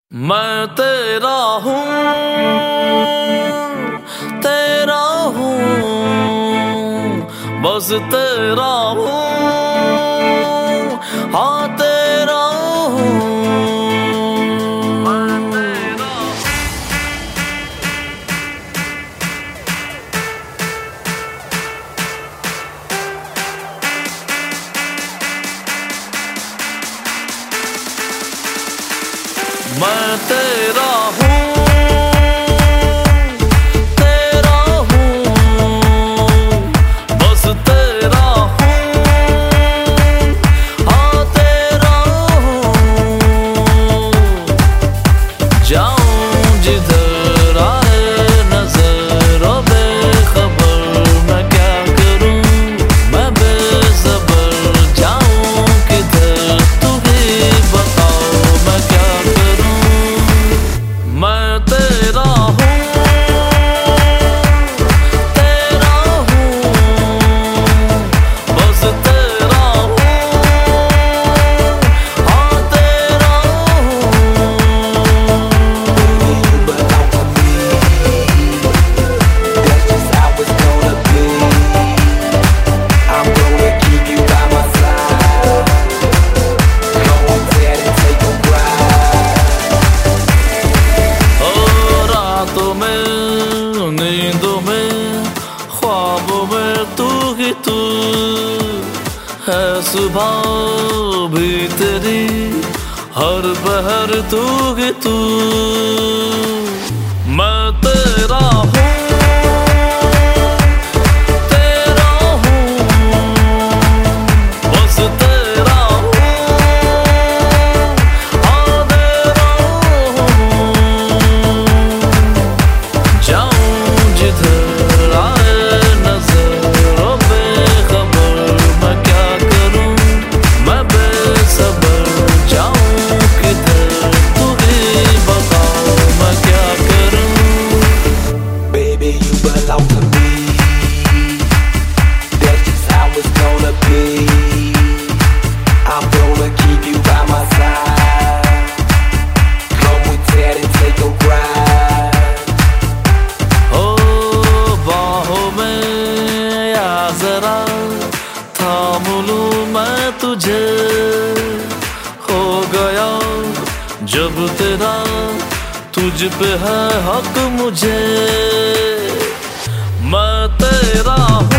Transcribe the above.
मैं तेरा हूँ, तेरा हूँ, बस तेरा हूँ, हाँ तेरा हूँ। मैं तेरा हूँ, तेरा हूँ, बस तेरा हूँ, हाँ तेरा हूँ। जाऊँ जिधर आए नजर ओ बेखबर मैं क्या करूँ, मैं बेसब्र जाऊँ किधर तू ही बताओ मैं क्या करूँ। मैं तेरा हूँ, तेरा हूँ, बस तेरा हूँ, हाँ तेरा हूँ। You belong to me. That's just how it's gonna be. I'm gonna keep you by my side. Go ahead and take a ride. ओ रातों में, नींदों में, ख्वाबों में तू ही तू है, सुबह भी तेरी, हर पहर तू ही तू। मैं तेरा हूँ, तेरा हूँ, बस तेरा हूँ, हाँ तेरा हूँ। जाऊँ जिधर आए नजर ओ बेखबर मैं क्या करूँ, मैं बेसब्र जाऊँ किधर तू ही बताओ मैं क्या करूँ। Baby, you belong to me. That's just how it's gonna be. I'm gonna keep you by my side. Come with Ted and take a ride. ओ बाहों में या जरा थाम लूं मैं तुझे, हो गया जब तेरा, तुझ पे है हक मुझे। मैं तेरा हूँ,